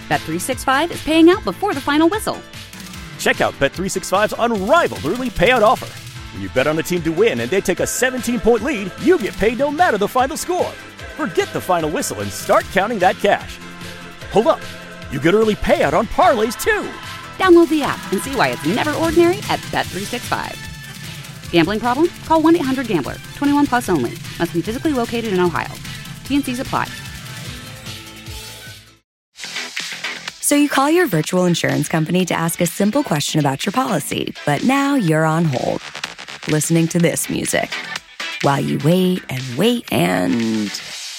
Bet365 is paying out before the final whistle. Check out Bet365's unrivaled early payout offer. When you bet on a team to win and they take a 17-point lead, you get paid no matter the final score. Forget the final whistle and start counting that cash. Hold up. You get early payout on parlays, too. Download the app and see why it's never ordinary at Bet365. Gambling problem? Call 1-800-GAMBLER. 21 plus only. Must be physically located in Ohio. T&Cs apply. So you call your virtual insurance company to ask a simple question about your policy, but now you're on hold, listening to this music, while you wait and wait and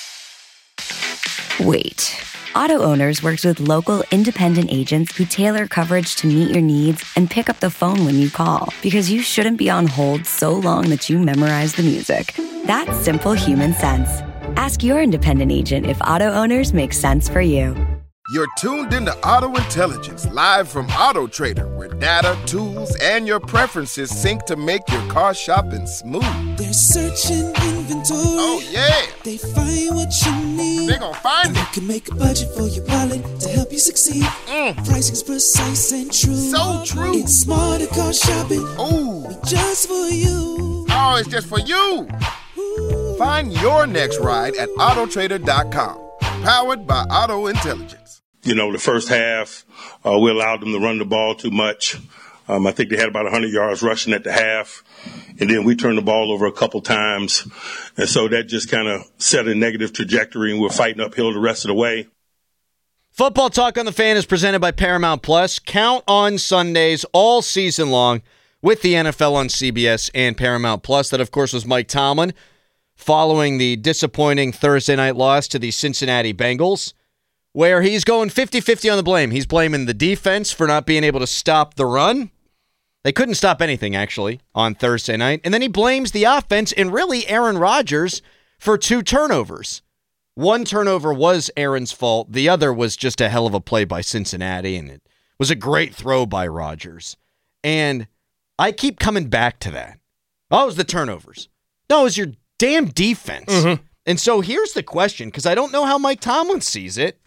wait. Auto Owners works with local independent agents who tailor coverage to meet your needs and pick up the phone when you call, because you shouldn't be on hold so long that you memorize the music. That's simple human sense. Ask your independent agent if Auto Owners makes sense for you. You're tuned into Auto Intelligence, live from Auto Trader, where data, tools, and your preferences sync to make your car shopping smooth. They're searching inventory. Oh, yeah. They find what you need. They're gonna find it. You can make a budget for your wallet to help you succeed. Pricing's precise and true. So true. It's smarter car shopping. Ooh. Just for you. Oh, it's just for you. Ooh. Find your next ride at autotrader.com. Powered by Auto Intelligence. You know, the first half, we allowed them to run the ball too much. I think they had about 100 yards rushing at the half. And then we turned the ball over a couple times. And so that just kind of set a negative trajectory, and we're fighting uphill the rest of the way. Football Talk on the Fan is presented by Paramount Plus. Count on Sundays all season long with the NFL on CBS and Paramount Plus. That, of course, was Mike Tomlin following the disappointing Thursday night loss to the Cincinnati Bengals, where he's going 50-50 on the blame. He's blaming the defense for not being able to stop the run. They couldn't stop anything, actually, on Thursday night. And then he blames the offense and really Aaron Rodgers for 2 turnovers. One turnover was Aaron's fault. The other was just a hell of a play by Cincinnati, and it was a great throw by Rodgers. And I keep coming back to that. Oh, it was the turnovers. No, it was your damn defense. Mm-hmm. And so here's the question, because I don't know how Mike Tomlin sees it.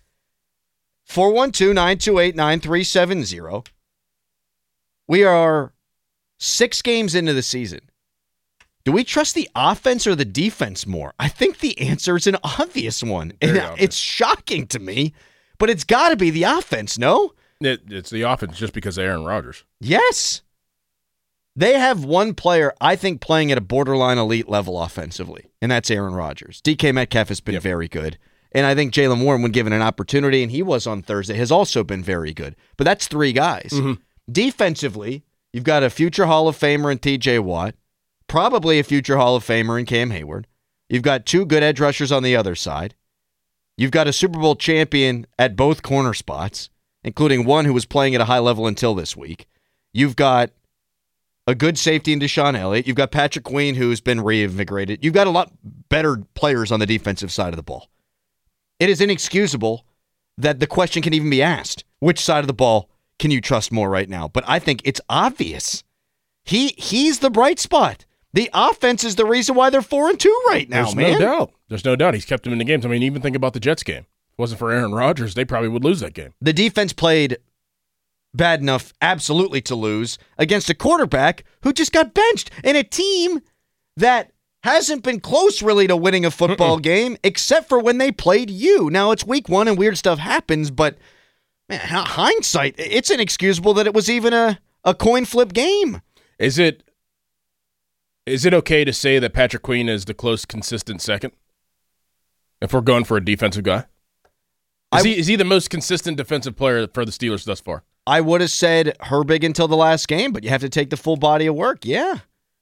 412-928-9370. We are 6 games into the season. Do we trust the offense or the defense more? I think the answer is an obvious one. And it's shocking to me, but it's got to be the offense, no? It's the offense just because of Aaron Rodgers. Yes. They have one player, I think, playing at a borderline elite level offensively, and that's Aaron Rodgers. DK Metcalf has been very good. And I think Jaylen Warren, when given an opportunity, and he was on Thursday, has also been very good. But that's 3 guys. Mm-hmm. Defensively, you've got a future Hall of Famer in TJ Watt, probably a future Hall of Famer in Cam Hayward. You've got 2 good edge rushers on the other side. You've got a Super Bowl champion at both corner spots, including one who was playing at a high level until this week. You've got a good safety in Deshaun Elliott. You've got Patrick Queen, who's been reinvigorated. You've got a lot better players on the defensive side of the ball. It is inexcusable that the question can even be asked. Which side of the ball can you trust more right now? But I think it's obvious. He's the bright spot. The offense is the reason why they're 4-2 right now, man. No doubt. There's no doubt. He's kept them in the games. I mean, even think about the Jets game. If it wasn't for Aaron Rodgers, they probably would lose that game. The defense played bad enough absolutely to lose against a quarterback who just got benched in a team that hasn't been close really to winning a football game except for when they played you. Now, it's week 1 and weird stuff happens, but man, hindsight, it's inexcusable that it was even a coin flip game. Is it okay to say that Patrick Queen is the close, consistent second? If we're going for a defensive guy? Is he the most consistent defensive player for the Steelers thus far? I would have said Herbig until the last game, but you have to take the full body of work. Yeah.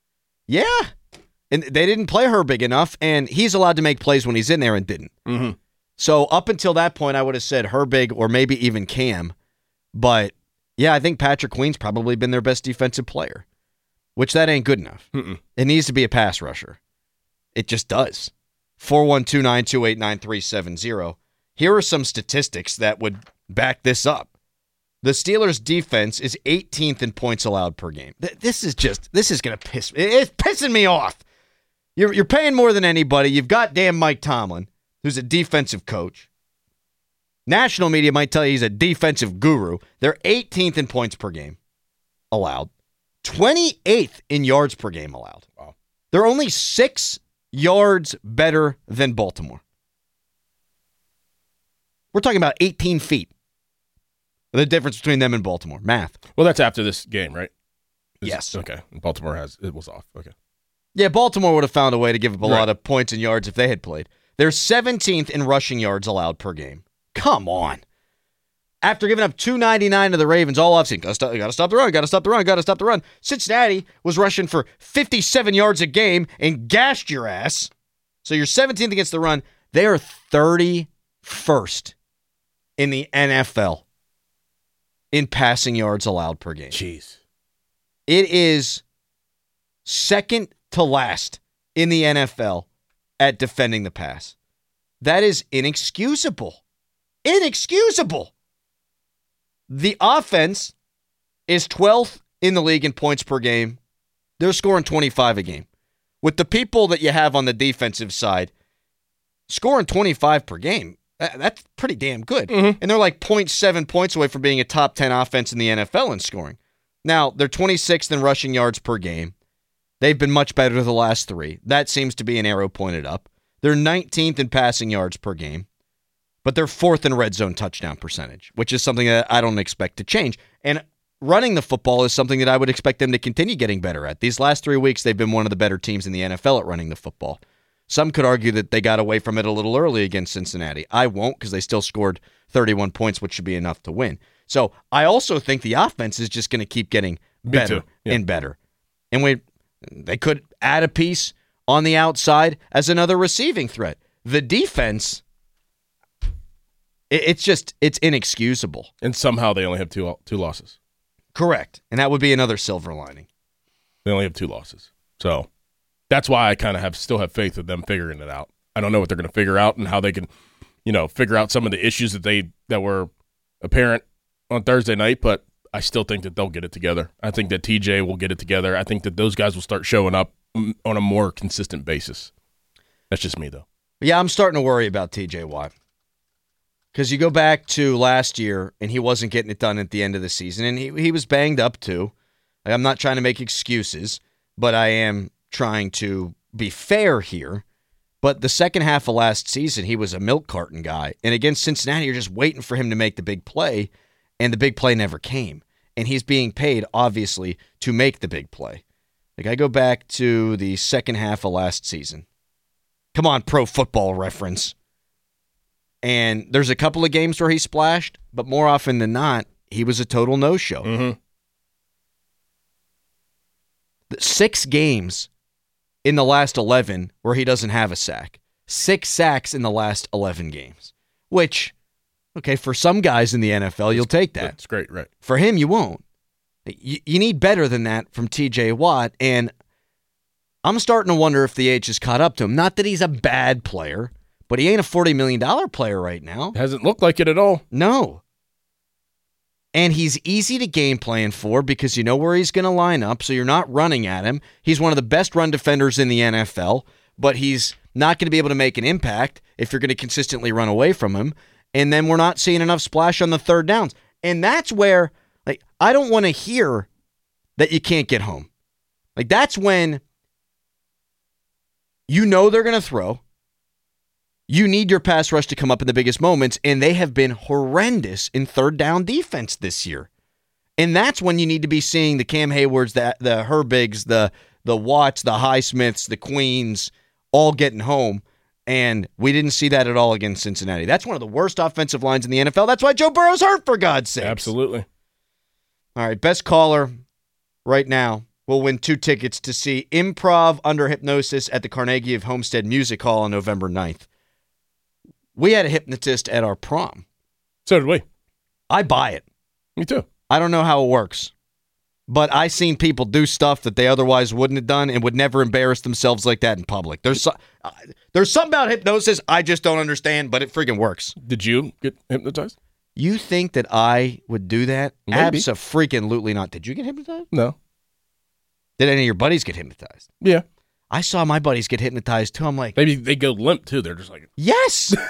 And they didn't play Herbig enough, and he's allowed to make plays when he's in there and didn't. Mm-hmm. So up until that point, I would have said Herbig or maybe even Cam. But, yeah, I think Patrick Queen's probably been their best defensive player, which that ain't good enough. It needs to be a pass rusher. It just does. 412-928-9370. Here are some statistics that would back this up. The Steelers' defense is 18th in points allowed per game. This is going to piss me. It's pissing me off. You're paying more than anybody. You've got damn Mike Tomlin, who's a defensive coach. National media might tell you he's a defensive guru. They're 18th in points per game allowed, 28th in yards per game allowed. Wow. They're only 6 yards better than Baltimore. We're talking about 18 feet. The difference between them and Baltimore. Math. Well, that's after this game, right? Yes. Okay. Baltimore it was off. Okay. Yeah, Baltimore would have found a way to give up a lot of points and yards if they had played. They're 17th in rushing yards allowed per game. Come on. After giving up 299 to the Ravens all offseason, gotta stop the run. Cincinnati was rushing for 57 yards a game and gashed your ass. So you're 17th against the run. They are 31st in the NFL in passing yards allowed per game. Jeez. It is second to last in the NFL at defending the pass. That is inexcusable. Inexcusable. The offense is 12th in the league in points per game. They're scoring 25 a game. With the people that you have on the defensive side, scoring 25 per game, that's pretty damn good. Mm-hmm. And they're like 0.7 points away from being a top 10 offense in the NFL in scoring. Now, they're 26th in rushing yards per game. They've been much better the last 3. That seems to be an arrow pointed up. They're 19th in passing yards per game, but they're 4th in red zone touchdown percentage, which is something that I don't expect to change. And running the football is something that I would expect them to continue getting better at. These last 3 weeks, they've been one of the better teams in the NFL at running the football. Some could argue that they got away from it a little early against Cincinnati. I won't, because they still scored 31 points, which should be enough to win. So I also think the offense is just going to keep getting better and better. And they could add a piece on the outside as another receiving threat. The defense, it's inexcusable. And somehow they only have two losses. Correct. And that would be another silver lining. They only have 2 losses. So that's why I kind of still have faith in them figuring it out. I don't know what they're going to figure out and how they can, figure out some of the issues that were apparent on Thursday night, but I still think that they'll get it together. I think that TJ will get it together. I think that those guys will start showing up on a more consistent basis. That's just me, though. Yeah, I'm starting to worry about TJ Watt. Because you go back to last year, and he wasn't getting it done at the end of the season, and he was banged up, too. I'm not trying to make excuses, but I am trying to be fair here. But the second half of last season, he was a milk carton guy. And against Cincinnati, you're just waiting for him to make the big play, and the big play never came. And he's being paid, obviously, to make the big play. Like, I go back to the second half of last season. Come on, Pro Football Reference. And there's a couple of games where he splashed, but more often than not, he was a total no-show. Mm-hmm. 6 games in the last 11 where he doesn't have a sack. 6 sacks in the last 11 games. Which, okay, for some guys in the NFL, you'll take that. That's great, right. For him, you won't. You need better than that from TJ Watt, and I'm starting to wonder if the age has caught up to him. Not that he's a bad player, but he ain't a $40 million player right now. Hasn't looked like it at all. No. And he's easy to game plan for because you know where he's going to line up, so you're not running at him. He's one of the best run defenders in the NFL, but he's not going to be able to make an impact if you're going to consistently run away from him. And then we're not seeing enough splash on the third downs. And that's where, I don't want to hear that you can't get home. That's when you know they're going to throw. You need your pass rush to come up in the biggest moments, and they have been horrendous in third down defense this year. And that's when you need to be seeing the Cam Haywards, the Herbigs, the Watts, the Highsmiths, the Queens, all getting home. And we didn't see that at all against Cincinnati. That's one of the worst offensive lines in the NFL. That's why Joe Burrow's hurt, for God's sake. Absolutely. All right, best caller right now will win 2 tickets to see Improv Under Hypnosis at the Carnegie of Homestead Music Hall on November 9th. We had a hypnotist at our prom. So did we. I buy it. Me too. I don't know how it works, but I seen people do stuff that they otherwise wouldn't have done and would never embarrass themselves like that in public. There's something about hypnosis I just don't understand, but it friggin' works. Did you get hypnotized? You think that I would do that? Maybe. Abso-freaking-lutely not. Did you get hypnotized? No. Did any of your buddies get hypnotized? Yeah. I saw my buddies get hypnotized too. I'm like, maybe they go limp too. They're just like, yes.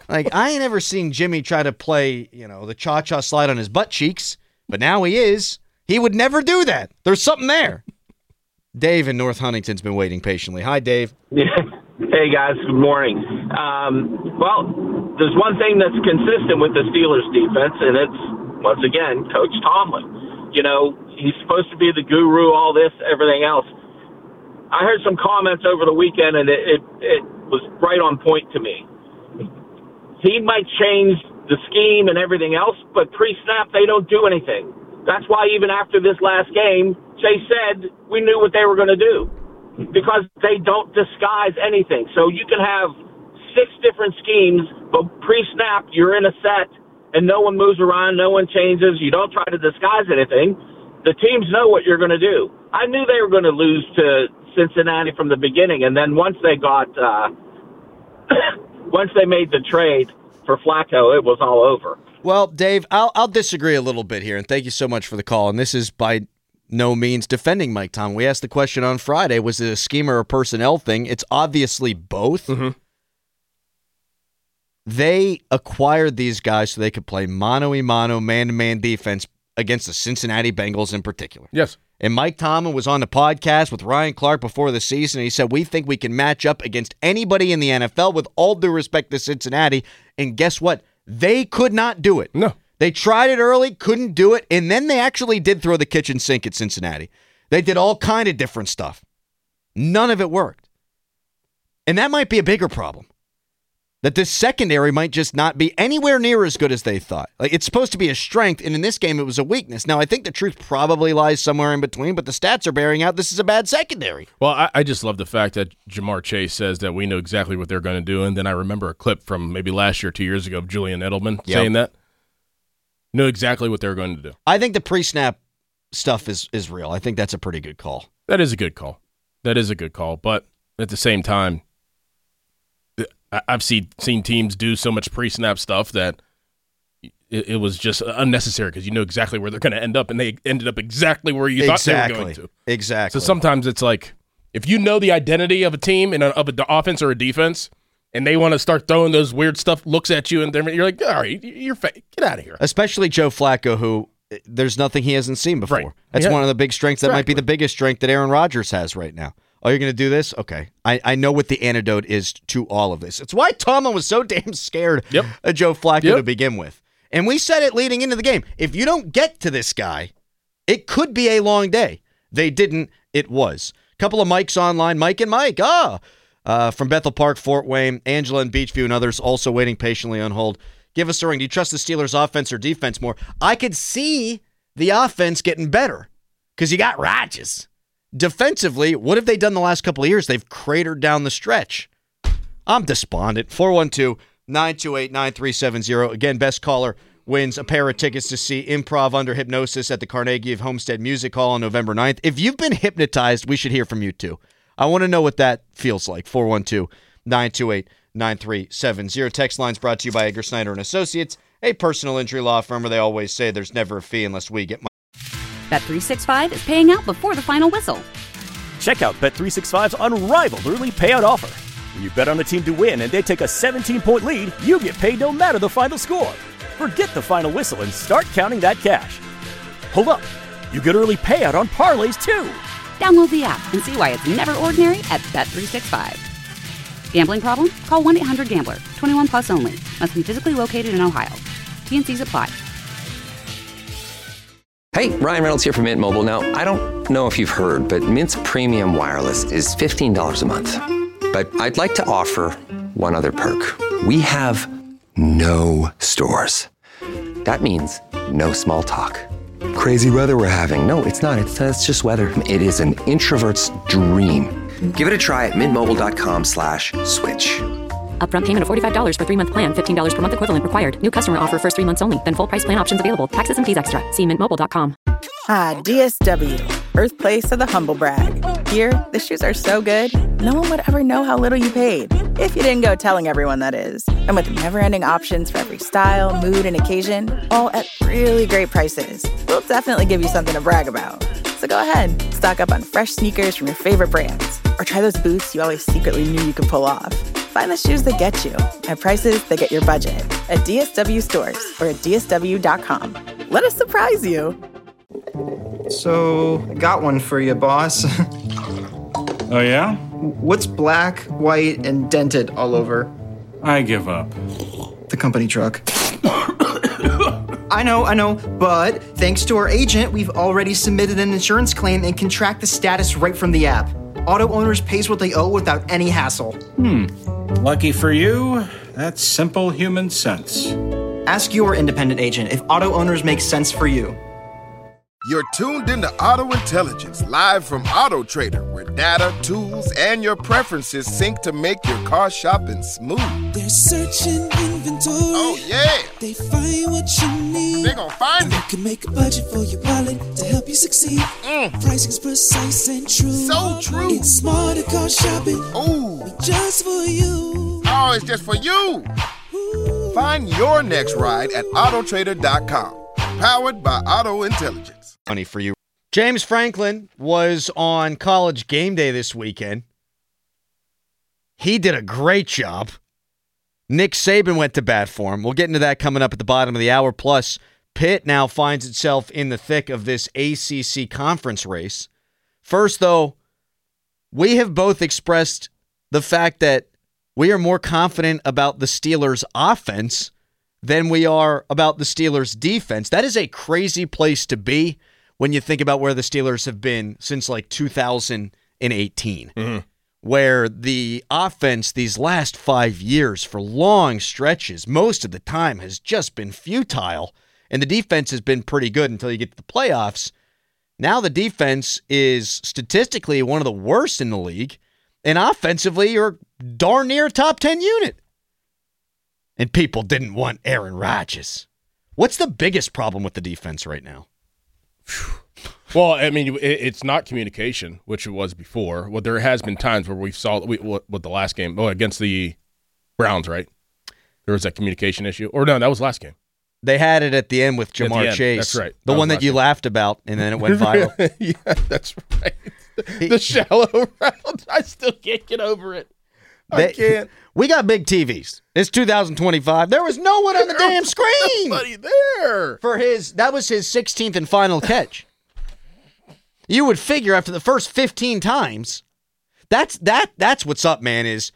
Like, I ain't ever seen Jimmy try to play, the cha-cha slide on his butt cheeks, but now he is. He would never do that. There's something there. Dave in North Huntington's been waiting patiently. Hi, Dave. Hey, guys. Good morning. Well, there's one thing that's consistent with the Steelers defense, and it's, once again, Coach Tomlin. He's supposed to be the guru, all this, everything else. I heard some comments over the weekend, and it was right on point to me. He might change the scheme and everything else, but pre-snap, they don't do anything. That's why even after this last game, Jay said we knew what they were going to do because they don't disguise anything. So you can have 6 different schemes, but pre-snap, you're in a set, and no one moves around, no one changes. You don't try to disguise anything. The teams know what you're going to do. I knew they were going to lose to Cincinnati from the beginning, and then once they made the trade for Flacco, it was all over. Well, Dave, I'll disagree a little bit here, and thank you so much for the call. And this is by no means defending Mike Tomlin. We asked the question on Friday, was it a scheme or a personnel thing? It's obviously both. Mm-hmm. They acquired these guys so they could play mano-a-mano, man-to-man defense against the Cincinnati Bengals in particular. Yes. And Mike Tomlin was on the podcast with Ryan Clark before the season, and he said, we think we can match up against anybody in the NFL with all due respect to Cincinnati. And guess what? They could not do it. No. They tried it early, couldn't do it, and then they actually did throw the kitchen sink at Cincinnati. They did all kind of different stuff. None of it worked. And that might be a bigger problem. That this secondary might just not be anywhere near as good as they thought. Like, it's supposed to be a strength, and in this game it was a weakness. Now, I think the truth probably lies somewhere in between, but the stats are bearing out this is a bad secondary. Well, I just love the fact that Jamar Chase says that we know exactly what they're going to do, and then I remember a clip from maybe last year, 2 years ago, of Julian Edelman saying that. Know exactly what they're going to do. I think the pre-snap stuff is real. I think that's a pretty good call. That is a good call. But at the same time, I've seen teams do so much pre-snap stuff that it was just unnecessary because you know exactly where they're going to end up, and they ended up exactly where you thought they were going to. Exactly. So sometimes it's like, if you know the identity of a team and of an offense or a defense, and they want to start throwing those weird stuff, looks at you, and you're like, all right, you're fake. Get out of here. Especially Joe Flacco, who there's nothing he hasn't seen before. Right. That's one of the big strengths. That might be the biggest strength that Aaron Rodgers has right now. Oh, you're going to do this? Okay. I know what the antidote is to all of this. It's why Tomlin was so damn scared of Joe Flacco to begin with. And we said it leading into the game. If you don't get to this guy, it could be a long day. They didn't. It was. A couple of mics online. Mike and Mike. From Bethel Park, Fort Wayne, Angela and Beachview and others also waiting patiently on hold. Give us a ring. Do you trust the Steelers' offense or defense more? I could see the offense getting better because you got Rodgers. Defensively, what have they done the last couple of years? They've cratered down the stretch. I'm despondent. 412-928-9370. Again, best caller wins a pair of tickets to see Improv Under Hypnosis at the Carnegie of Homestead Music Hall on November 9th. If you've been hypnotized, we should hear from you too. I want to know what that feels like. 412-928-9370. Text lines brought to you by Edgar Snyder & Associates, a personal injury law firm where they always say there's never a fee unless we get money. Bet365 is paying out before the final whistle. Check out Bet365's unrivaled early payout offer. When you bet on a team to win and they take a 17-point lead, you get paid no matter the final score. Forget the final whistle and start counting that cash. Hold up. You get early payout on parlays, too. Download the app and see why it's never ordinary at Bet365. Gambling problem? Call 1-800-GAMBLER. 21 plus only. Must be physically located in Ohio. T&Cs apply. Hey, Ryan Reynolds here from Mint Mobile. Now, I don't know if you've heard, but Mint's premium wireless is $15 a month. But I'd like to offer one other perk. We have no stores. That means no small talk. Crazy weather we're having. No, it's not. It's just weather. It is an introvert's dream. Give it a try at mintmobile.com/switch. Upfront payment of $45 for 3-month plan. $15 per month equivalent required. New customer offer first 3 months only. Then full price plan options available. Taxes and fees extra. See mintmobile.com. DSW, birthplace of the humble brag. Here, the shoes are so good, no one would ever know how little you paid. If you didn't go telling everyone, that is. And with never-ending options for every style, mood, and occasion, all at really great prices, we'll definitely give you something to brag about. So go ahead, stock up on fresh sneakers from your favorite brands. Or try those boots you always secretly knew you could pull off. Find the shoes that get you at prices that get your budget at DSW stores or at DSW.com. Let us surprise you. So, got one for you, boss. Oh, yeah? What's black, white, and dented all over? I give up. The company truck. I know, but thanks to our agent, we've already submitted an insurance claim and can track the status right from the app. Auto Owners pays what they owe without any hassle. Lucky for you, that's simple human sense. Ask your independent agent if Auto Owners makes sense for you. You're tuned into Auto Intelligence, live from Auto Trader, where data, tools, and your preferences sync to make your car shopping smooth. They're searching inventory. Oh, yeah. They find what you need. They're gonna find it. You can make a budget for your wallet to help you succeed. Pricing's precise and true. So true. It's smarter car shopping. Ooh. Just for you. Oh, it's just for you. Ooh. Find your next ride at autotrader.com. Powered by Auto Intelligence. Funny for you. James Franklin was on College Game Day this weekend. He did a great job. Nick Saban went to bat for him. We'll get into that coming up at the bottom of the hour. Plus, Pitt now finds itself in the thick of this ACC conference race. First, though, we have both expressed the fact that we are more confident about the Steelers' offense than we are about the Steelers' defense. That is a crazy place to be when you think about where the Steelers have been since like 2018, where the offense these last 5 years for long stretches, most of the time, has just been futile, and the defense has been pretty good until you get to the playoffs. Now the defense is statistically one of the worst in the league, and offensively you're darn near a top 10 unit. And people didn't want Aaron Rodgers. What's the biggest problem with the defense right now? Well, I mean, it's not communication, which it was before. Well, there has been times where we saw with the last game against the Browns, right? There was that communication issue. Or no, that was last game. They had it at the end with Jamar Chase. That's right. The one that you laughed about, and then it went viral. Yeah, that's right. The shallow round. I still can't get over it. I can't. We got big TVs. It's 2025. There was no one on the damn screen. Nobody there. That was his 16th and final catch. You would figure after the first 15 times, that's what's up, man, is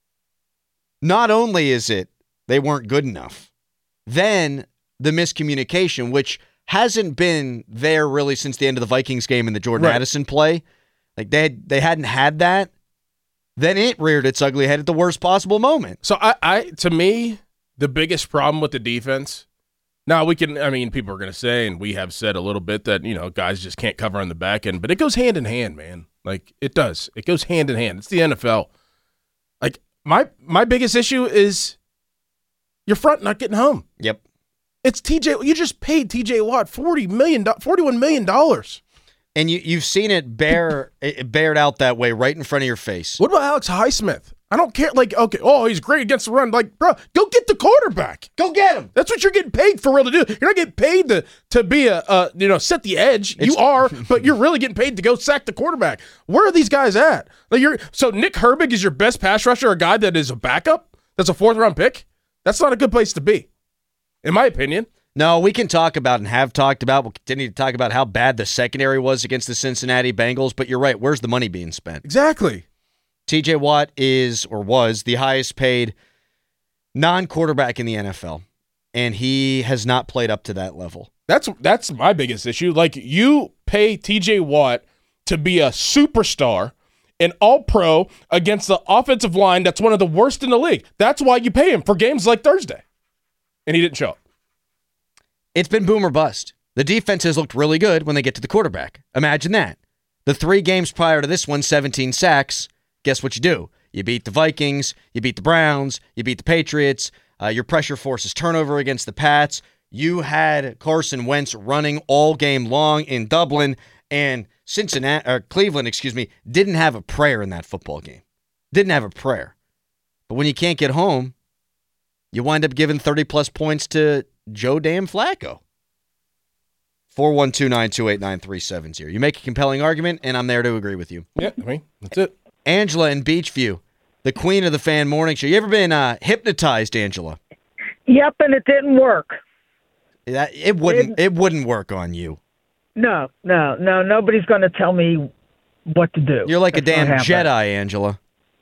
not only is it they weren't good enough, then the miscommunication, which hasn't been there really since the end of the Vikings game and the Jordan Addison play. Like they hadn't had that. Then it reared its ugly head at the worst possible moment. So to me, the biggest problem with the defense, now people are going to say, and we have said a little bit that, guys just can't cover on the back end, but it goes hand in hand, man. Like it does. It goes hand in hand. It's the NFL. Like my biggest issue is your front not getting home. Yep. It's TJ. You just paid TJ Watt $41 million. And you've seen it bared out that way right in front of your face. What about Alex Highsmith? I don't care. Like, okay, he's great against the run. Like, bro, go get the quarterback. Go get him. That's what you're getting paid for real to do. You're not getting paid to be set the edge. You are, but you're really getting paid to go sack the quarterback. Where are these guys at? So Nick Herbig is your best pass rusher, a guy that is a backup? That's a 4th-round pick? That's not a good place to be, in my opinion. No, we can talk about and have talked about. We'll continue to talk about how bad the secondary was against the Cincinnati Bengals, but you're right. Where's the money being spent? Exactly. TJ Watt is or was the highest paid non-quarterback in the NFL, and he has not played up to that level. That's my biggest issue. Like, you pay TJ Watt to be a superstar, an all-pro against the offensive line that's one of the worst in the league. That's why you pay him for games like Thursday. And he didn't show up. It's been boom or bust. The defense has looked really good when they get to the quarterback. Imagine that. The 3 games prior to this one, 17 sacks. Guess what you do? You beat the Vikings, you beat the Browns, you beat the Patriots. Your pressure forces turnover against the Pats. You had Carson Wentz running all game long in Dublin, and Cleveland, didn't have a prayer in that football game. Didn't have a prayer. But when you can't get home, you wind up giving 30-plus points to Joe damn Flacco. 412-928-9370. You make a compelling argument, and I'm there to agree with you. Yeah, that's it. Angela in Beachview. the queen of the Fan Morning Show. You ever been hypnotized, Angela? Yep, and it didn't work. It wouldn't work on you. No. Nobody's going to tell me what to do. You're like a damn Jedi, Angela.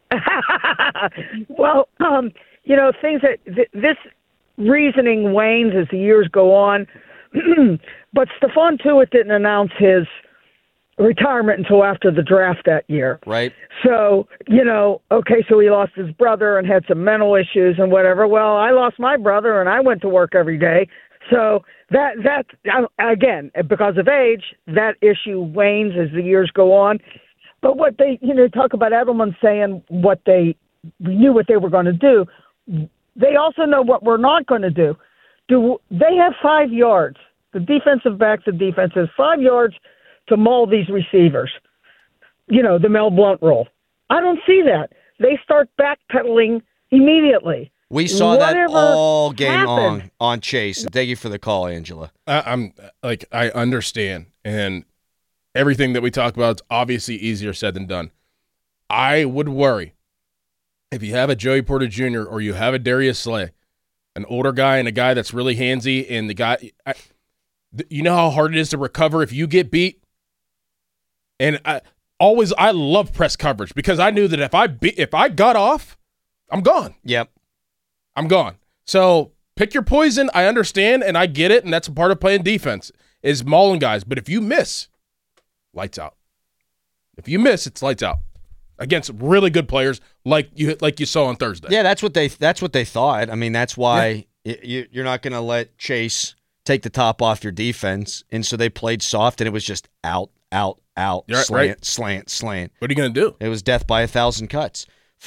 Well, things that this reasoning wanes as the years go on. But Stephon Tuitt didn't announce his retirement until after the draft that year. Right. So, so he lost his brother and had some mental issues and whatever. Well, I lost my brother and I went to work every day. So that again, because of age, that issue wanes as the years go on. But what they, talk about Edelman saying what they knew what they were going to do. They also know what we're not going to do. They have 5 yards. The defensive backs of defense has 5 yards to maul these receivers. The Mel Blount rule. I don't see that. They start backpedaling immediately. We saw that all game long on Chase. Thank you for the call, Angela. I understand, and everything that we talk about is obviously easier said than done. I would worry if you have a Joey Porter Jr. or you have a Darius Slay, an older guy and a guy that's really handsy, and the guy, you know how hard it is to recover if you get beat? And I love press coverage because I knew that if I got off, I'm gone. Yep. I'm gone. So pick your poison. I understand, and I get it, and that's a part of playing defense is mauling guys. But if you miss, lights out. If you miss, it's lights out against really good players like you saw on Thursday. Yeah, that's what they thought. I mean, that's why you're not going to let Chase take the top off your defense, and so they played soft, and it was just out, You're slant, right. slant. What are you going to do? It was death by 1,000 cuts.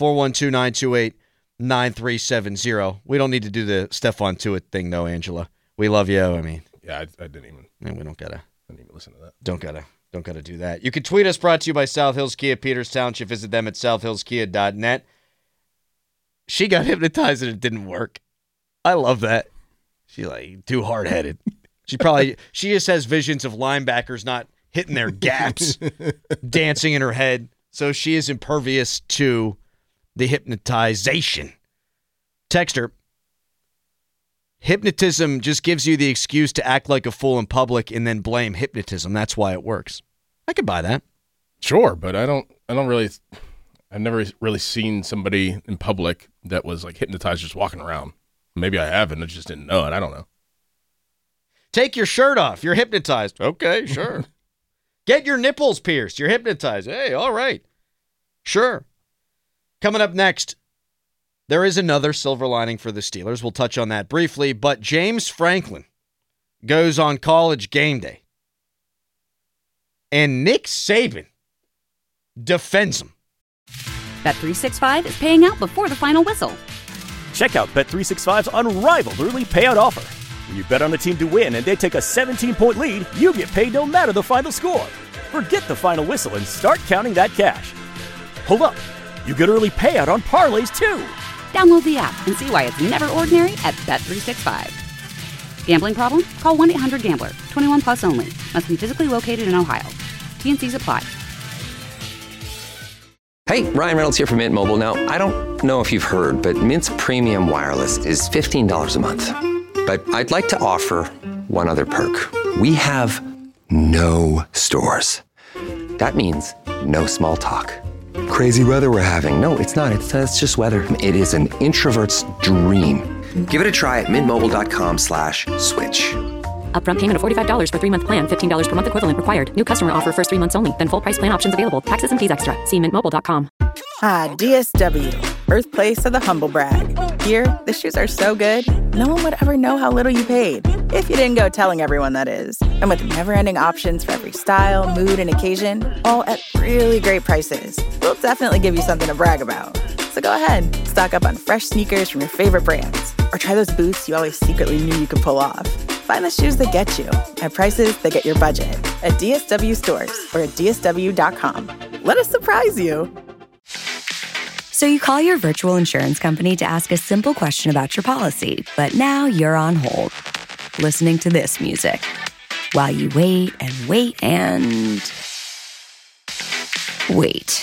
412-928-9370. We don't need to do the Stephon Tuitt thing, though, Angela. We love you. I mean, yeah, I didn't even. Man, we don't gotta. I didn't even listen to that. Don't gotta do that. You can tweet us. Brought to you by South Hills Kia, Peters Township. Visit them at southhillskia.net. She got hypnotized and it didn't work. I love that. She's like too hard headed. She just has visions of linebackers not hitting their gaps, dancing in her head. So she is impervious to the hypnotization. Text her. Hypnotism just gives you the excuse to act like a fool in public and then blame hypnotism. That's why it works. I could buy that. Sure, but I've never really seen somebody in public that was like hypnotized just walking around. Maybe I have, and I just didn't know it. I don't know. Take your shirt off. You're hypnotized. Okay, sure. Get your nipples pierced. You're hypnotized. Hey, all right. Sure. Coming up next, there is another silver lining for the Steelers. We'll touch on that briefly, but James Franklin goes on College Game Day, and Nick Saban defends him. Bet365 is paying out before the final whistle. Check out Bet365's unrivaled early payout offer. When you bet on a team to win and they take a 17-point lead, you get paid no matter the final score. Forget the final whistle and start counting that cash. Hold up. You get early payout on parlays, too. Download the app and see why it's never ordinary at Bet365. Gambling problem? Call 1-800-GAMBLER. 21 plus only. Must be physically located in Ohio. T&Cs apply. Hey, Ryan Reynolds here from Mint Mobile. Now, I don't know if you've heard, but Mint's premium wireless is $15 a month. But I'd like to offer one other perk. We have no stores. That means no small talk. Crazy weather we're having. No, it's not. It's just weather. It is an introvert's dream. Give it a try at mintmobile.com/switch. Upfront payment of $45 for 3-month plan. $15 per month equivalent required. New customer offer first 3 months only. Then full price plan options available. Taxes and fees extra. See mintmobile.com. DSW, birthplace of the humble brag. Here, the shoes are so good, no one would ever know how little you paid. If you didn't go telling everyone, that is. And with never-ending options for every style, mood, and occasion, all at really great prices, we'll definitely give you something to brag about. So go ahead, stock up on fresh sneakers from your favorite brands. Or try those boots you always secretly knew you could pull off. Find the shoes that get you at prices that get your budget at DSW stores or at DSW.com. Let us surprise you. So you call your virtual insurance company to ask a simple question about your policy, but now you're on hold, listening to this music while you wait and wait and wait.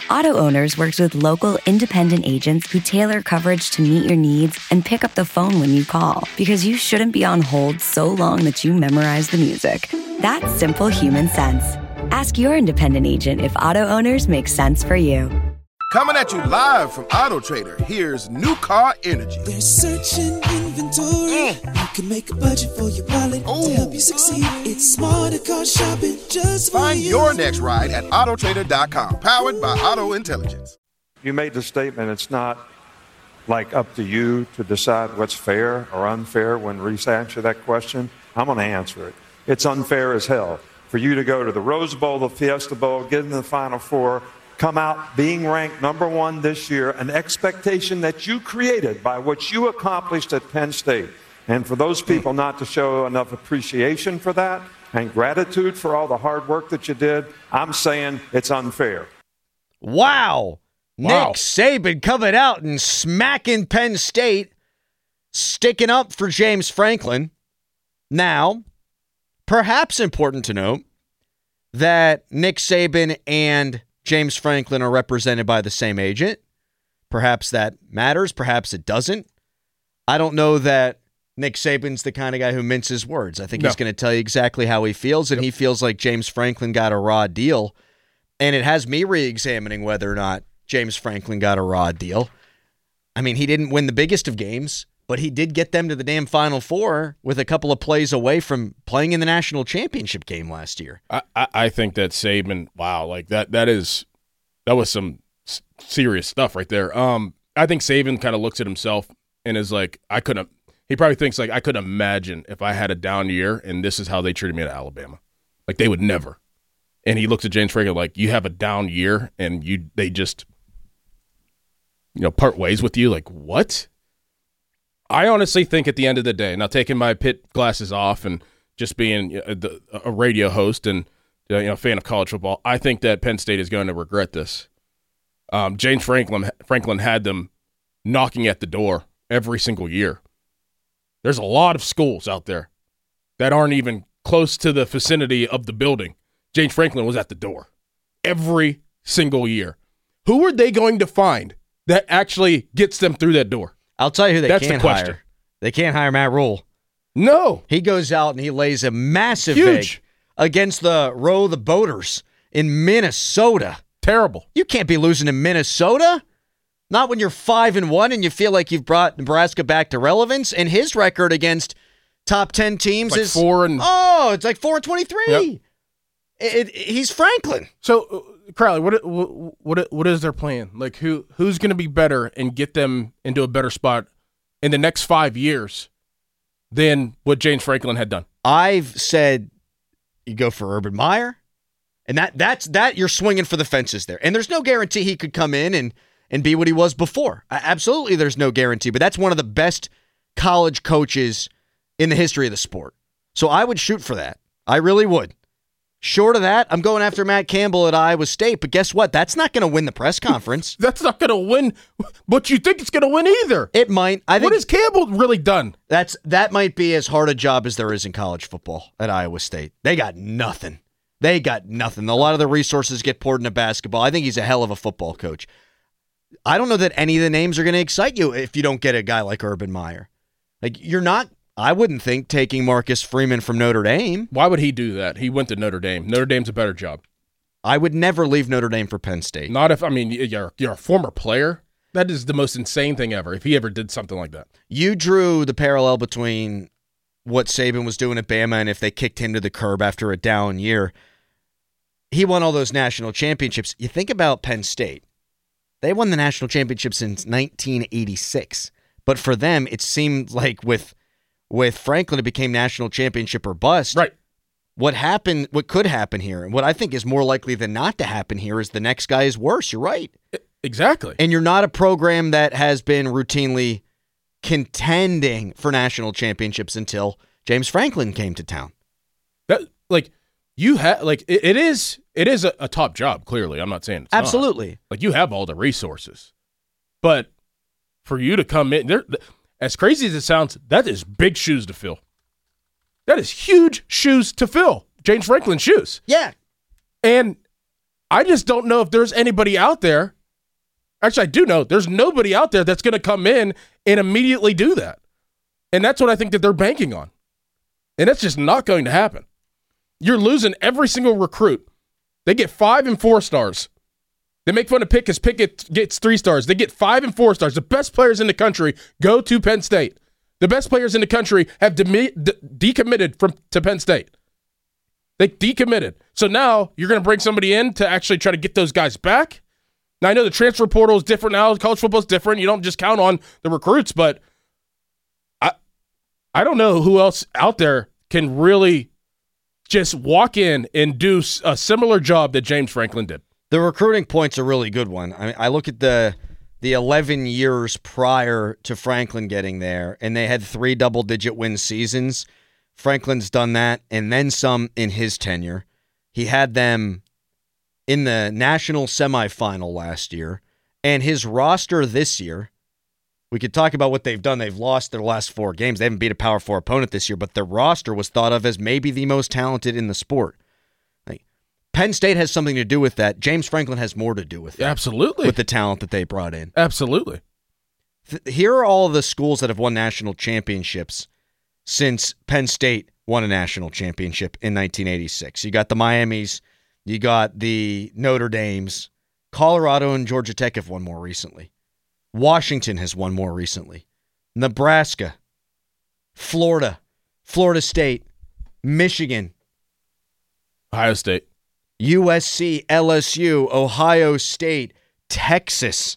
Auto Owners works with local independent agents who tailor coverage to meet your needs and pick up the phone when you call, because you shouldn't be on hold so long that you memorize the music. That's simple human sense. Ask your independent agent if Auto Owners makes sense for you. Coming at you live from Auto Trader, here's New Car Energy. They're searching inventory. You can make a budget for your wallet to help you succeed. It's smarter car shopping just for Find you. your next ride at autotrader.com, powered by Auto Intelligence. You made the statement it's not like up to you to decide what's fair or unfair when Reese answered that question. I'm going to answer it. It's unfair as hell for you to go to the Rose Bowl, the Fiesta Bowl, get in the Final Four, come out being ranked number one this year, an expectation that you created by what you accomplished at Penn State. And for those people not to show enough appreciation for that and gratitude for all the hard work that you did, I'm saying it's unfair. Wow. Nick Saban coming out and smacking Penn State, sticking up for James Franklin. Now, perhaps important to note that Nick Saban and James Franklin are represented by the same agent. Perhaps that matters. Perhaps it doesn't. I don't know that Nick Saban's the kind of guy who minces words. I think he's going to tell you exactly how he feels, and he feels like James Franklin got a raw deal. And it has me re-examining whether or not James Franklin got a raw deal. I mean, he didn't win the biggest of games, but he did get them to the damn Final Four with a couple of plays away from playing in the national championship game last year. I think that Saban, wow, like that was some serious stuff right there. I think Saban kind of looks at himself and is like, he probably thinks like, I couldn't imagine if I had a down year and this is how they treated me at Alabama. Like they would never. And he looks at James Franklin like, you have a down year and they just, part ways with you. Like, what? I honestly think at the end of the day, now taking my Pitt glasses off and just being a radio host and fan of college football, I think that Penn State is going to regret this. James Franklin had them knocking at the door every single year. There's a lot of schools out there that aren't even close to the vicinity of the building. James Franklin was at the door every single year. Who are they going to find that actually gets them through that door? I'll tell you who they That's can't the question. hire. They can't hire Matt Rule. No. He goes out and he lays a massive egg against the Row the Boaters in Minnesota. Terrible. You can't be losing to Minnesota. Not when you're 5-1 and you feel like you've brought Nebraska back to relevance. And his record against top 10 teams like is 4-. Oh, it's like 4-23. Yep. He's Franklin. So, Crowley, what is their plan? Like, who's going to be better and get them into a better spot in the next 5 years than what James Franklin had done? I've said you go for Urban Meyer, and that's you're swinging for the fences there. And there's no guarantee he could come in and be what he was before. Absolutely, there's no guarantee, but that's one of the best college coaches in the history of the sport. So I would shoot for that. I really would. Short of that, I'm going after Matt Campbell at Iowa State, but guess what? That's not going to win the press conference. That's not going to win what you think it's going to win either. It might. I think what has Campbell really done? That might be as hard a job as there is in college football at Iowa State. They got nothing. A lot of the resources get poured into basketball. I think he's a hell of a football coach. I don't know that any of the names are going to excite you if you don't get a guy like Urban Meyer. Like, you're not, I wouldn't think, taking Marcus Freeman from Notre Dame. Why would he do that? He went to Notre Dame. Notre Dame's a better job. I would never leave Notre Dame for Penn State. Not if, you're a former player. That is the most insane thing ever, if he ever did something like that. You drew the parallel between what Saban was doing at Bama and if they kicked him to the curb after a down year. He won all those national championships. You think about Penn State. They won the national championship since 1986. But for them, it seemed like with Franklin, it became national championship or bust. Right. What could happen here, and what I think is more likely than not to happen here, is the next guy is worse. You're right. Exactly. And you're not a program that has been routinely contending for national championships until James Franklin came to town. It is a top job, clearly. I'm not saying it's absolutely not. Like, you have all the resources. But for you to come in, as crazy as it sounds, that is big shoes to fill. That is huge shoes to fill. James Franklin's shoes. Yeah. And I just don't know if there's anybody out there. Actually, I do know there's nobody out there that's going to come in and immediately do that. And that's what I think that they're banking on. And that's just not going to happen. You're losing every single recruit. They get 5 and 4 stars. They make fun of Pitt because Pitt gets 3 stars. They get 5 and 4 stars. The best players in the country go to Penn State. The best players in the country have decommitted to Penn State. They decommitted. So now you're going to bring somebody in to actually try to get those guys back? Now, I know the transfer portal is different now. College football is different. You don't just count on the recruits, but I don't know who else out there can really just walk in and do a similar job that James Franklin did. The recruiting point's a really good one. I mean, I look at the 11 years prior to Franklin getting there, and they had 3 double-digit win seasons. Franklin's done that, and then some in his tenure. He had them in the national semifinal last year, and his roster this year, we could talk about what they've done. They've lost their last 4 games. They haven't beat a Power 4 opponent this year, but their roster was thought of as maybe the most talented in the sport. Like, Penn State has something to do with that. James Franklin has more to do with that. Absolutely. With the talent that they brought in. Absolutely. Here are all of the schools that have won national championships since Penn State won a national championship in 1986. You got the Miamis, you got the Notre Dames. Colorado and Georgia Tech have won more recently. Washington has won more recently. Nebraska, Florida, Florida State, Michigan, Ohio State, USC, LSU, Ohio State, Texas.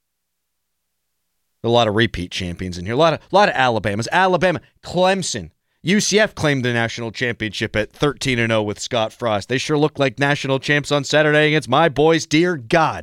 A lot of repeat champions in here. A lot of Alabamas. Alabama, Clemson. UCF claimed the national championship at 13-0 with Scott Frost. They sure look like national champs on Saturday against my boys. Dear God.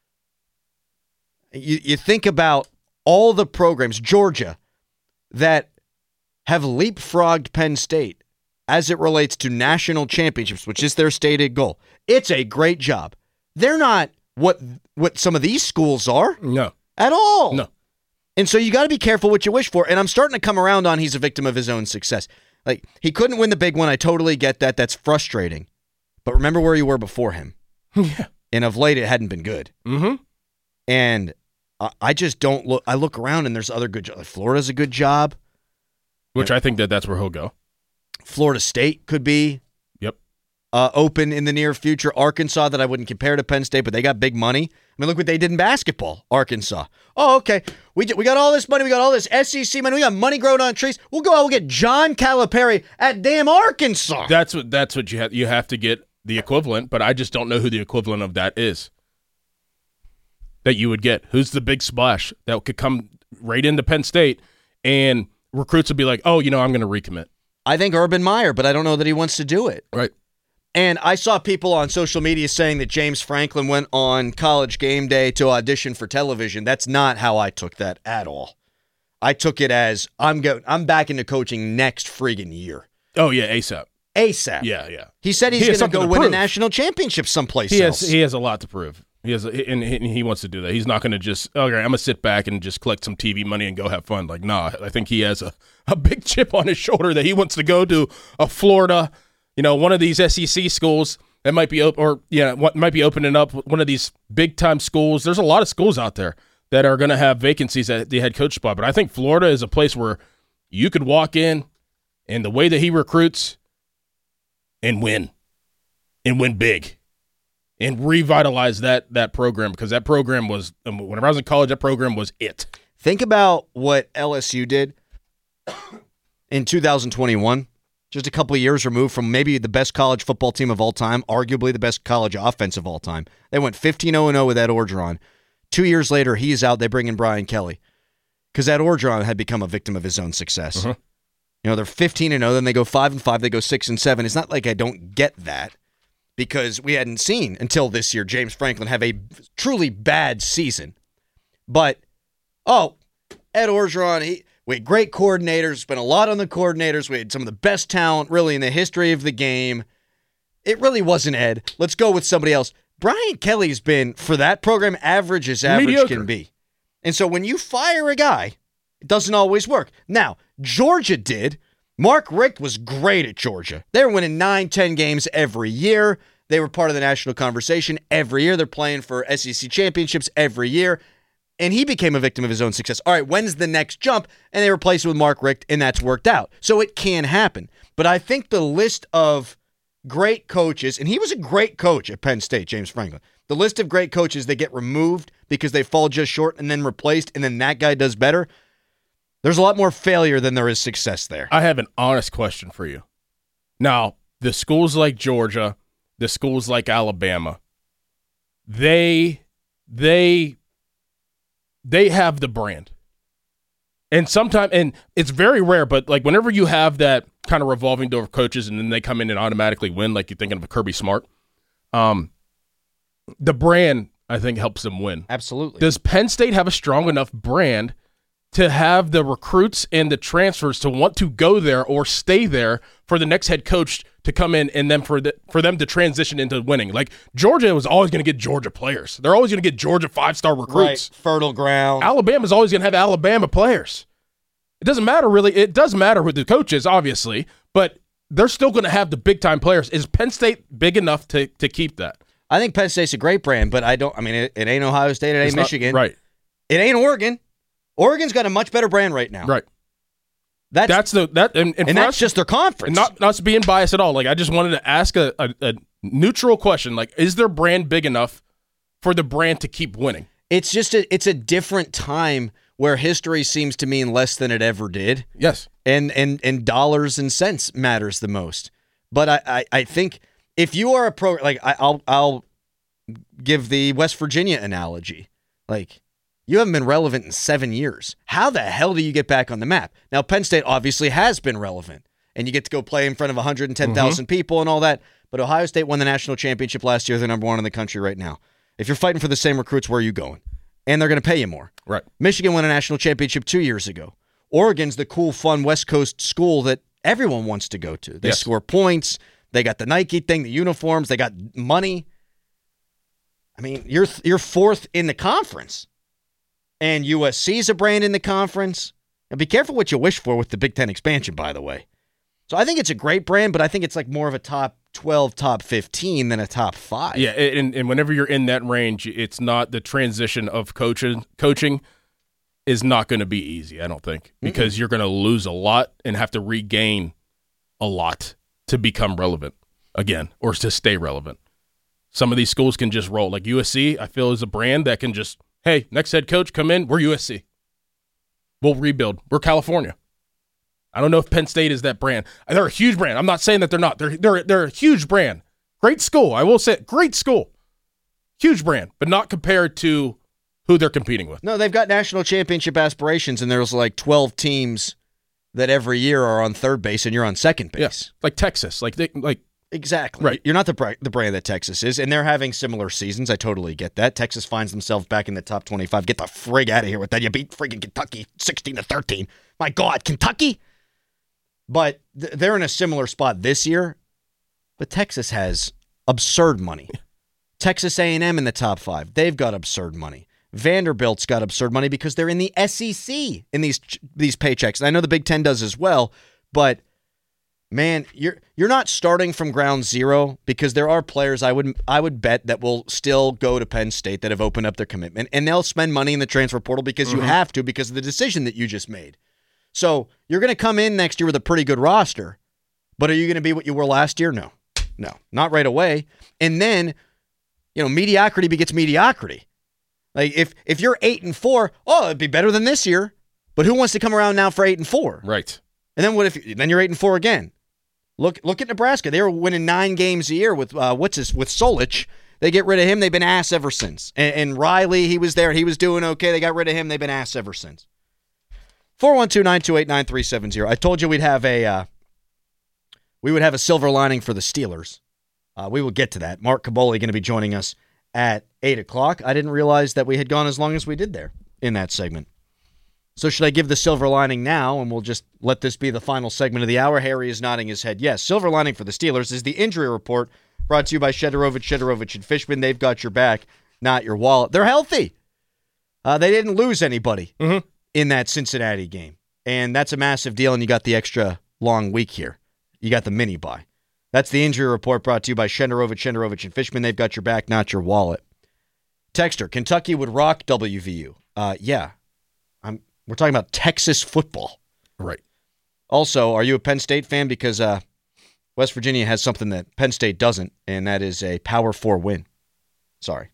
You think about all the programs, Georgia, that have leapfrogged Penn State as it relates to national championships, which is their stated goal. It's a great job. They're not what some of these schools are. No. At all. No. And so you got to be careful what you wish for. And I'm starting to come around on he's a victim of his own success. Like, he couldn't win the big one. I totally get that. That's frustrating. But remember where you were before him. Yeah. And of late, it hadn't been good. Mm-hmm. And I just don't look. I look around and there's other good jobs. Florida's a good job. Which I think that's where he'll go. Florida State could be. Yep. Open in the near future. Arkansas, that I wouldn't compare to Penn State, but they got big money. I mean, look what they did in basketball. Arkansas. Oh, okay. We got all this money. We got all this SEC money. We got money growing on trees. We'll go out. We'll get John Calipari at damn Arkansas. That's what you have. You have to get the equivalent, but I just don't know who the equivalent of that is. That you would get. Who's the big splash that could come right into Penn State and recruits would be like, oh, I'm going to recommit. I think Urban Meyer, but I don't know that he wants to do it. Right. And I saw people on social media saying that James Franklin went on College Game Day to audition for television. That's not how I took that at all. I took it as I'm back into coaching next friggin' year. Oh, yeah, ASAP. ASAP. Yeah. He said he's going to go win a national championship someplace else. He has a lot to prove. And he wants to do that. He's not going to just, okay, I'm going to sit back and just collect some TV money and go have fun. Like, nah, I think he has a big chip on his shoulder that he wants to go to a Florida, one of these SEC schools that might be might be opening up one of these big-time schools. There's a lot of schools out there that are going to have vacancies at the head coach spot. But I think Florida is a place where you could walk in and the way that he recruits and win big. And revitalize that program, because that program was, whenever I was in college, that program was it. Think about what LSU did in 2021, just a couple of years removed from maybe the best college football team of all time, arguably the best college offense of all time. They went 15-0-0 with Ed Orgeron. 2 years later, he's out. They bring in Brian Kelly because Ed Orgeron had become a victim of his own success. Uh-huh. They're 15-0, then they go 5-5, they go 6-7. It's not like I don't get that. Because we hadn't seen until this year James Franklin have a truly bad season. But, Ed Orgeron, we had great coordinators, spent a lot on the coordinators. We had some of the best talent really in the history of the game. It really wasn't Ed. Let's go with somebody else. Brian Kelly's been, for that program, average as average mediocre can be. And so when you fire a guy, it doesn't always work. Now, Georgia did. Mark Richt was great at Georgia. They were winning 9-10 games every year. They were part of the national conversation every year. They're playing for SEC championships every year. And he became a victim of his own success. All right, when's the next jump? And they replaced it with Mark Richt, and that's worked out. So it can happen. But I think the list of great coaches, and he was a great coach at Penn State, James Franklin. The list of great coaches that get removed because they fall just short and then replaced, and then that guy does better, there's a lot more failure than there is success there. I have an honest question for you. Now, the schools like Georgia, the schools like Alabama, they have the brand. And sometimes, and it's very rare, but like whenever you have that kind of revolving door of coaches and then they come in and automatically win, like you're thinking of a Kirby Smart, the brand, I think, helps them win. Absolutely. Does Penn State have a strong enough brand to have the recruits and the transfers to want to go there or stay there for the next head coach to come in and then for them to transition into winning? Like Georgia was always going to get Georgia players. They're always going to get Georgia 5-star recruits. Right. Fertile ground. Alabama's always going to have Alabama players. It doesn't matter really. It does matter who the coach is, obviously, but they're still going to have the big-time players. Is Penn State big enough to keep that? I think Penn State's a great brand, but it ain't Ohio State, it ain't Michigan. Right. It ain't Oregon. Oregon's got a much better brand right now. Right. And that's us, just their conference. Not us being biased at all. Like I just wanted to ask a neutral question. Like, is their brand big enough for the brand to keep winning? It's just it's a different time where history seems to mean less than it ever did. Yes. And dollars and cents matters the most. But I think if you are a pro, like I'll give the West Virginia analogy. Like, you haven't been relevant in 7 years. How the hell do you get back on the map? Now, Penn State obviously has been relevant, and you get to go play in front of 110,000 people and all that. But Ohio State won the national championship last year. They're number one in the country right now. If you're fighting for the same recruits, where are you going? And they're going to pay you more. Right. Michigan won a national championship 2 years ago. Oregon's the cool, fun West Coast school that everyone wants to go to. They score points. They got the Nike thing, the uniforms. They got money. I mean, you're fourth in the conference. And USC's a brand in the conference. And be careful what you wish for with the Big Ten expansion, by the way. So I think it's a great brand, but I think it's like more of a top 12, top 15 than a top 5. Yeah, and whenever you're in that range, it's not the transition of coaching is not going to be easy, I don't think, because you're going to lose a lot and have to regain a lot to become relevant again or to stay relevant. Some of these schools can just roll. Like USC, I feel, is a brand that can just, hey, next head coach, come in, we're USC. We'll rebuild. We're California. I don't know if Penn State is that brand. They're a huge brand. I'm not saying that they're not. They're a huge brand. Great school. I will say it. Great school. Huge brand, but not compared to who they're competing with. No, they've got national championship aspirations, and there's like 12 teams that every year are on third base, and you're on second base. Yeah, like Texas. Exactly. Right. You're not the brand that Texas is, and they're having similar seasons. I totally get that. Texas finds themselves back in the top 25. Get the frig out of here with that. You beat friggin' Kentucky 16-13. My God, Kentucky? But they're in a similar spot this year. But Texas has absurd money. Texas A&M in the top 5. They've got absurd money. Vanderbilt's got absurd money because they're in the SEC in these paychecks. And I know the Big Ten does as well, but man, you're not starting from ground zero, because there are players I would bet that will still go to Penn State that have opened up their commitment, and they'll spend money in the transfer portal because you have to, because of the decision that you just made. So you're going to come in next year with a pretty good roster, but are you going to be what you were last year? No, not right away. And then, mediocrity begets mediocrity. Like if you're 8-4, it'd be better than this year. But who wants to come around now for 8-4? Right. And then then you're 8-4 again. Look at Nebraska. They were winning 9 games a year with with Solich. They get rid of him. They've been ass ever since. And Riley, he was there. He was doing okay. They got rid of him. They've been ass ever since. 412-928-9370. I told you we'd have a silver lining for the Steelers. We will get to that. Mark Caboli going to be joining us at 8 o'clock. I didn't realize that we had gone as long as we did there in that segment. So should I give the silver lining now, and we'll just let this be the final segment of the hour? Harry is nodding his head. Yes, silver lining for the Steelers is the injury report brought to you by Shederovich and Fishman. They've got your back, not your wallet. They're healthy. They didn't lose anybody in that Cincinnati game, and that's a massive deal, and you got the extra long week here. You got the mini-bye. That's the injury report brought to you by Shenderovich and Fishman. They've got your back, not your wallet. Texter, Kentucky would rock WVU. Yeah. We're talking about Texas football. Right. Also, are you a Penn State fan? Because West Virginia has something that Penn State doesn't, and that is a Power 4 win. Sorry.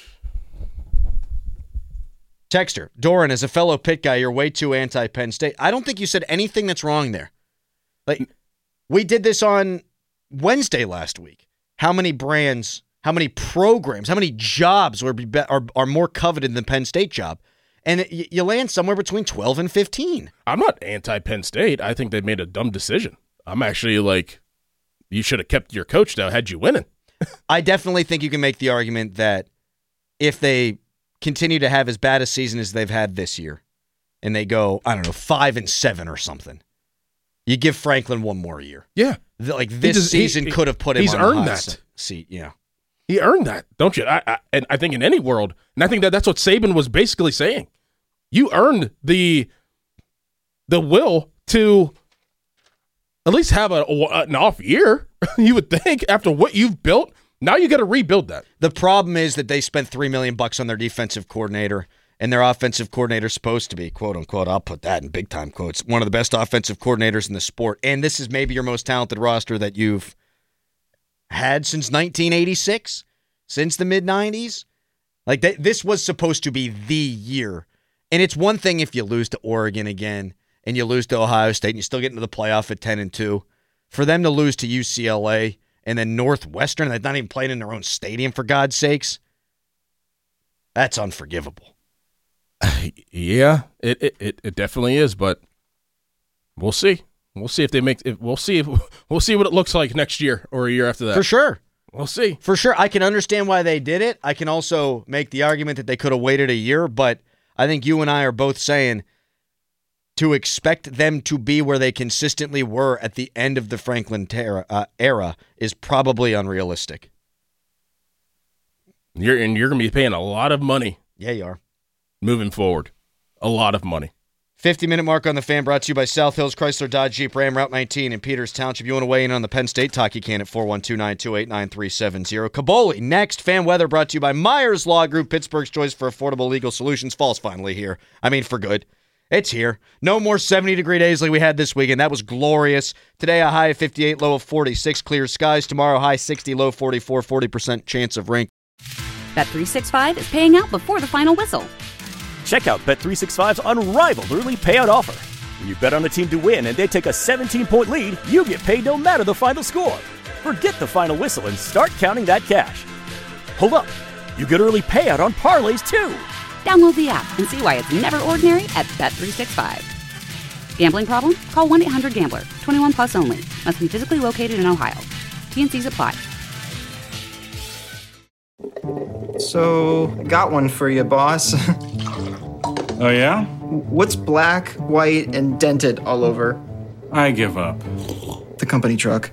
Texter, Doran, as a fellow Pitt guy, you're way too anti-Penn State. I don't think you said anything that's wrong there. Like, we did this on Wednesday last week. How many brands, how many programs, how many jobs are more coveted than the Penn State job? And you land somewhere between 12 and 15. I'm not anti-Penn State. I think they made a dumb decision. I'm actually like, you should have kept your coach down had you winning. I definitely think you can make the argument that if they continue to have as bad a season as they've had this year, and they go, 5-7 or something, you give Franklin one more year. Yeah. Like this season could have put him on the hot seat. Yeah. He earned that, don't you? And I think in any world, and I think that's what Saban was basically saying. You earned the will to at least have an off year, you would think, after what you've built. Now you got to rebuild that. The problem is that they spent $3 million on their defensive coordinator, and their offensive coordinator is supposed to be, quote unquote, I'll put that in big time quotes, one of the best offensive coordinators in the sport. And this is maybe your most talented roster that you've had since 1986, since the mid-90s. Like, this was supposed to be the year. And it's one thing if you lose to Oregon again and you lose to Ohio State and you still get into the playoff at 10-2. For them to lose to UCLA and then Northwestern, they're not even playing in their own stadium, for God's sakes, that's unforgivable. Yeah, it definitely is, but we'll see. We'll see if they make it. We'll see what it looks like next year or a year after that. For sure. We'll see. For sure. I can understand why they did it. I can also make the argument that they could have waited a year, but I think you and I are both saying to expect them to be where they consistently were at the end of the Franklin era is probably unrealistic. You're going to be paying a lot of money. Yeah, you are. Moving forward. A lot of money. 50-minute mark on the Fan, brought to you by South Hills Chrysler Dodge Jeep Ram, Route 19 in Peters Township. You want to weigh in on the Penn State talk, you can at 412-928-9370. Kaboli, next. Fan weather brought to you by Myers Law Group, Pittsburgh's choice for affordable legal solutions. Fall's finally here. I mean, for good. It's here. No more 70-degree days like we had this weekend. That was glorious. Today, a high of 58, low of 46. Clear skies. Tomorrow, high 60, low 44, 40% chance of rain. Bet365 is paying out before the final whistle. Check out Bet365's unrivaled early payout offer. When you bet on a team to win and they take a 17-point lead, you get paid no matter the final score. Forget the final whistle and start counting that cash. Hold up. You get early payout on parlays, too. Download the app and see why it's never ordinary at Bet365. Gambling problem? Call 1-800-GAMBLER. 21 plus only. Must be physically located in Ohio. T&Cs apply. So, got one for you, boss. Oh, yeah? What's black, white, and dented all over? I give up. The company truck.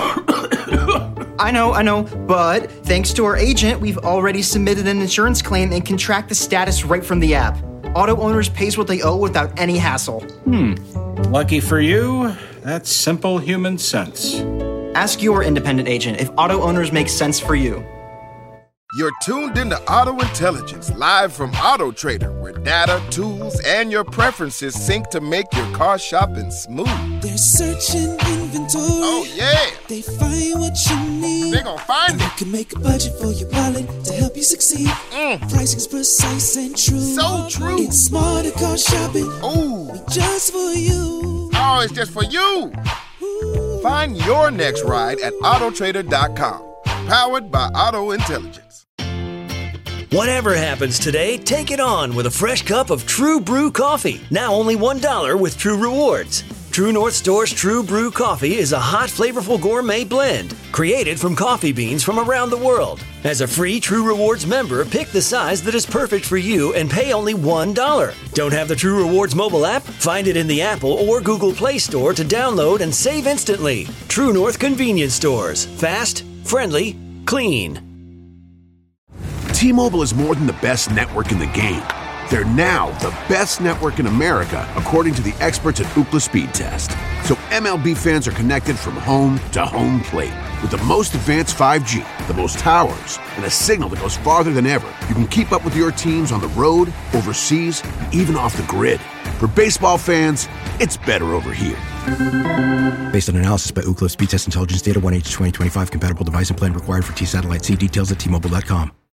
I know, but thanks to our agent, we've already submitted an insurance claim and can track the status right from the app. Auto Owners pays what they owe without any hassle. Lucky for you, that's simple human sense. Ask your independent agent if Auto Owners makes sense for you. You're tuned into Auto Intelligence, live from Auto Trader, where data, tools, and your preferences sync to make your car shopping smooth. They're searching inventory. Oh, yeah. They find what you need. They're gonna find it. You can make a budget for your wallet to help you succeed. Pricing's precise and true. So true. It's smarter car shopping. Ooh. Just for you. Oh, it's just for you. Ooh. Find your next ride at Autotrader.com. Powered by Auto Intelligence. Whatever happens today, take it on with a fresh cup of True Brew coffee. Now only $1 with True Rewards. True North Store's True Brew coffee is a hot, flavorful gourmet blend created from coffee beans from around the world. As a free True Rewards member, pick the size that is perfect for you and pay only $1. Don't have the True Rewards mobile app? Find it in the Apple or Google Play Store to download and save instantly. True North Convenience Stores. Fast, friendly, clean. T-Mobile is more than the best network in the game. They're now the best network in America, according to the experts at Ookla Speed Test. So MLB fans are connected from home to home plate. With the most advanced 5G, the most towers, and a signal that goes farther than ever, you can keep up with your teams on the road, overseas, and even off the grid. For baseball fans, it's better over here. Based on analysis by Ookla Speed Test Intelligence Data, 1H2025 compatible device and plan required for T-Satellite. See details at T-Mobile.com.